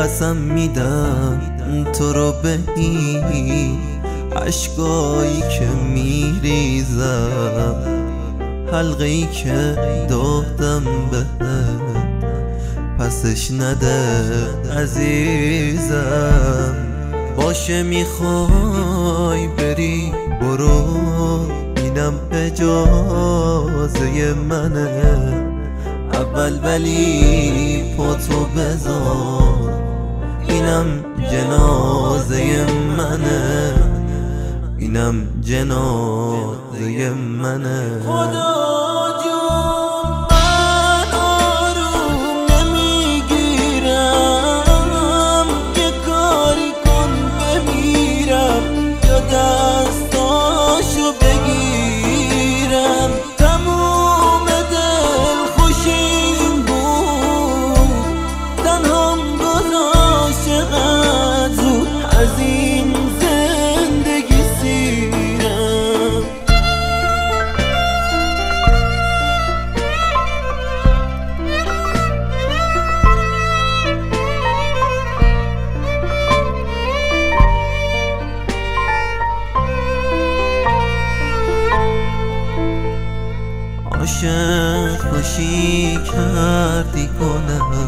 قسم میدم تو رو به این عشقایی که میریزم، حلقه ای که دادم بهت پسش نده عزیزم. باشه میخوای بری برو، اینم اجازه منه، اول ولی پاتو بذار، اینم جنازه منه، اینم جنازه منه. خدا جون من آروم نمیگیرم، یه کاری کن بمیرم یا دستاشو بگیرم. تموم دل خوشیم بود، تنهام گذاشت چقدر زود از این زندگی سیرم. عاشق خوشی کردی کنم،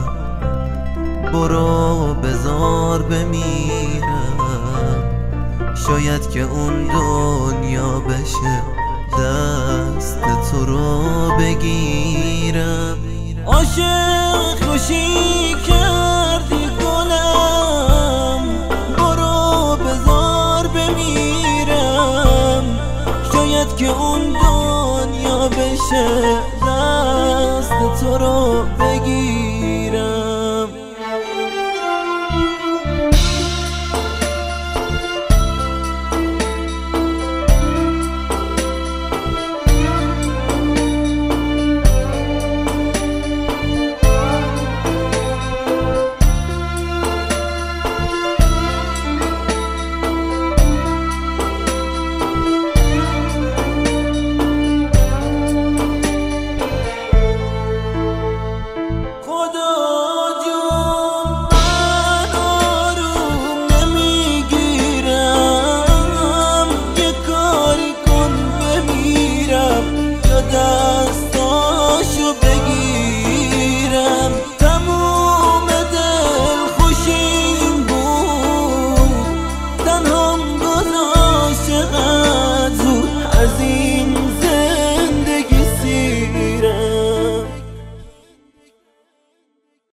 برو بذار بمیرم، شاید که اون دنیا بشه دست تو رو بگیرم. عاشق خوشی کردی گلم، برو بذار بمیرم، شاید که اون دنیا بشه دست تو رو بگیرم.